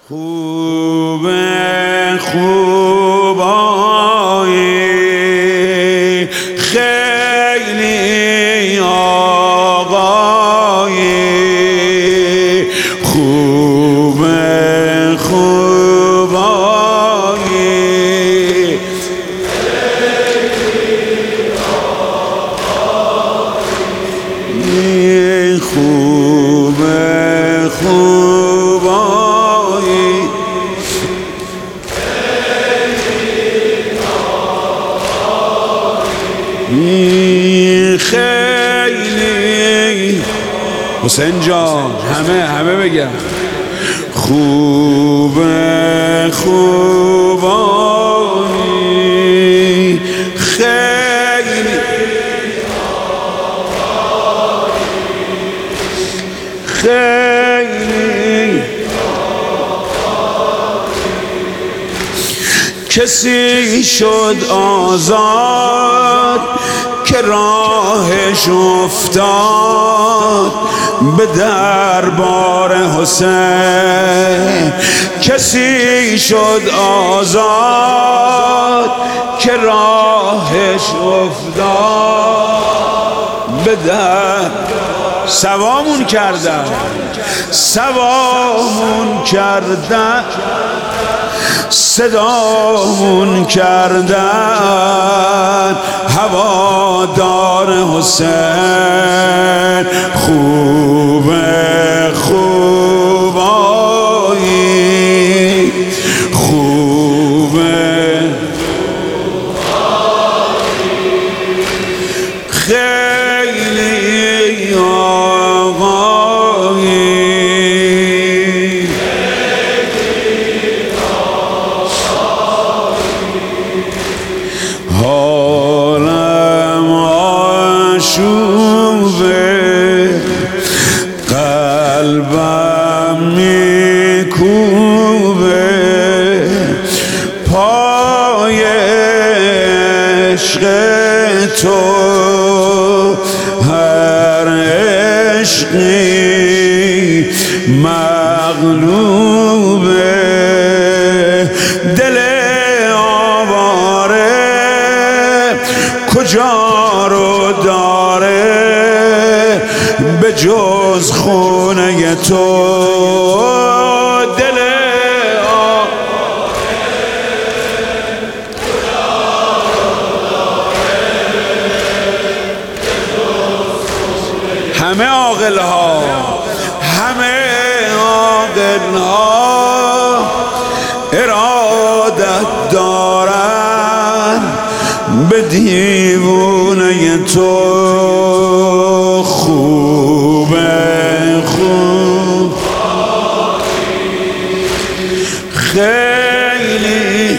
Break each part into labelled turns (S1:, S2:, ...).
S1: خوب خوبایی خیلی آقایی خوب خوبایی خیلی آقایی خوب خوبایی خیلی حسین جان همه بگم خوب خوبایی خیلی خیلی کسی شد آزاد که راهش افتاد به دربار حسین کسی شد آزاد که راهش افتاد به در سوامون کردن صدامون کردن هوادار حسین خوب خوبایی خوب خیلی آقایی حالم آشوبه قلبم میکوبه پای عشق تو هر عشقی مغلوبه دل آواره کجا رو داره به جز خونه تو دل همه عاقل ها ارادت دارن به دیوونه تو خوب خوب خیلی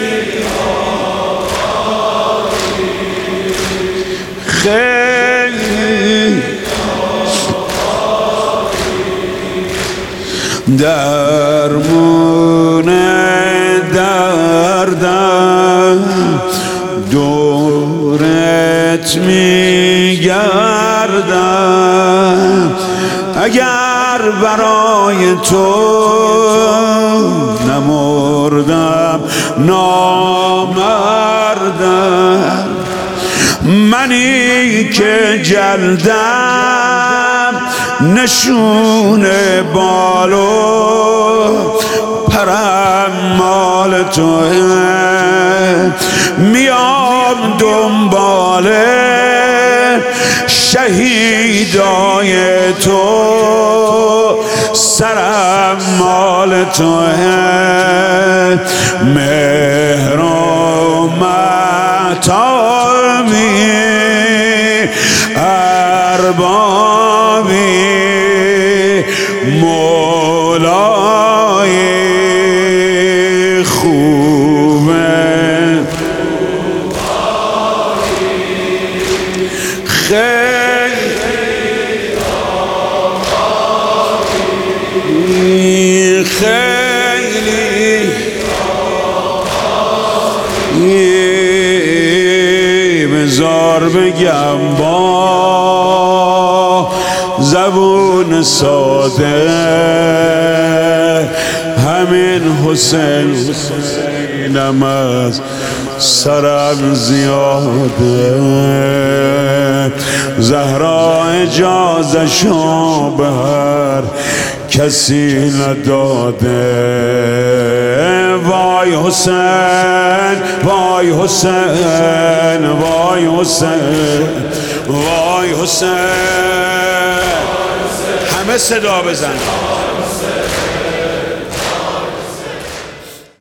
S1: خیلی درمون دردم دورت میگردم اگر برای تو نمردم نامردم منی که جلدم نشون بالو پرم مال توه میام دنبال شهیدای تو سرم مال توه مهر و مطامی اربابی مولای خوبه خیلی خیلی بذار بگم با زبون ساده همین حسینم از سرم زیاده، زهرا اجازه‌شو به هر کسی نداده. وای حسین، وای حسین، وای حسین، وای حسین. همه صدا بزن.